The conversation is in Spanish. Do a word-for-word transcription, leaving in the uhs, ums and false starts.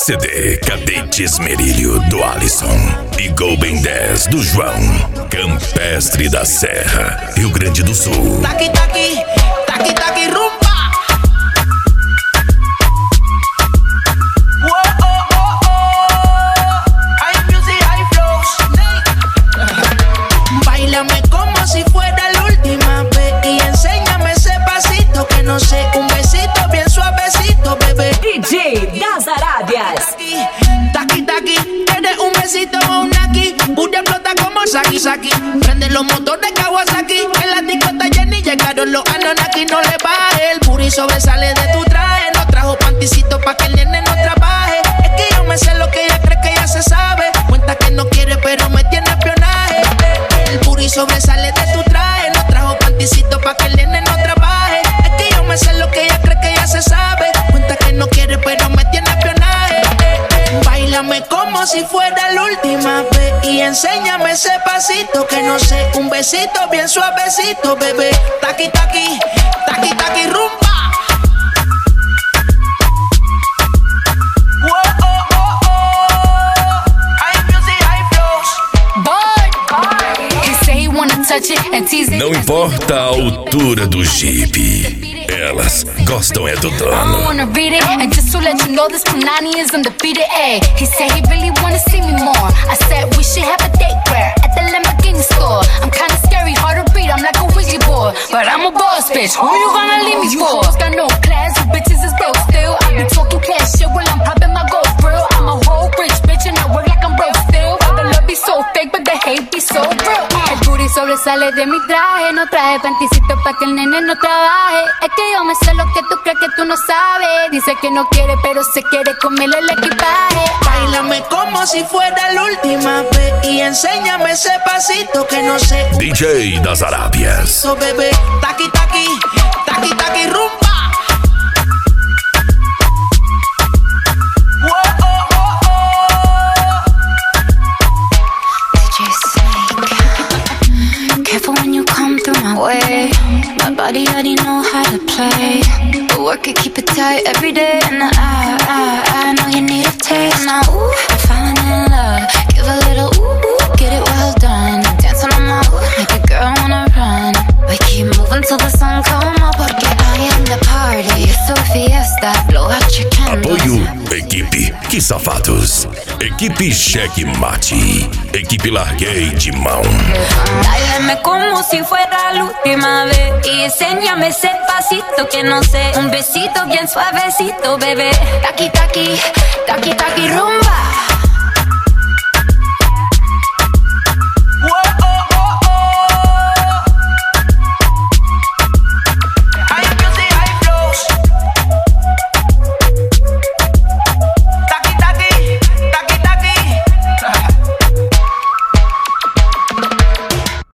C D Cadete Esmerilho do Alisson e Golden dez do João. Campestre da Serra, Rio Grande do Sul. Taqui, taqui, taqui, taqui, rumba. Si fuera la última vez y enséñame ese pasito que no sé, un besito bien suavecito, bebé. D J das Arábias. Taqui, taqui, ¿quieres un besito o un aquí? Booty explota como Saki, Saki. Prende los motores Kawasaki. En la disco está llena y llegaron los Anunnaki. No le baje, el booty sobresale de tu traje. No trajo panticito pa' que el nene no trabaje. Es que yo me sé lo que ella cree que ya se sabe. Cuenta que no quiere pero me tiene espionaje. El booty sobresale de tu traje. No trajo panticito pa' que el nene no trabaje. Es que yo me sé lo que ella cree que ya se sabe. Cuenta que no quiere pero me tiene espionaje. Báilame como si fuera la última vez y enséñame ese pasito que no sé, un besito bien suavecito, bebé. Taqui, taqui, taqui, taqui, rumba. Não importa a altura do Jeep, elas gostam é do dono. I wanna read it, and just to let you know this Punani is undefeated, ayy. He said he really wanna see me more. I said we should have a date where at the Lamborghini store. I'm kinda scary, hard to read, I'm like a Ouija board, but I'm a boss bitch, who you gonna leave me for? You got no class, you bitches is broke still. I be talking cash shit while I'm popping my gold grill. I'm a whole rich bitch and I work like I'm broke still. But the love be so fake, but the hate be so real. El booty sobresale de mi traje, no traje panticito pa' que el nene no trabaje. Es que yo me sé lo que tú crees que tú no sabes. Dice que no quiere, pero se quiere comerle el equipaje. Báilame como si fuera la última vez y enséñame ese pasito que no sé. D J das Arábias. So, bebé, taqui, taqui, taqui, taqui, rumba. Careful when you come through my way. My body already know how to play. The work it, keep it tight every day. And I, I, I know you need a taste. Now, ooh, I'm falling in love. Give a little ooh, ooh, get it well done. Dance on my ooh, make a girl wanna run. We keep moving till the sun come up. Porque I am the party. It's a fiesta. Blow out your candles. Apoio Equipe Que Safados. Equipe Cheque Mate. Equipe Larguei de Mão. Báilame como si fuera la última vez y enséñame ese pasito que no sé, un besito bien suavecito, bebé. Taqui, taqui, taqui, taqui, rumba.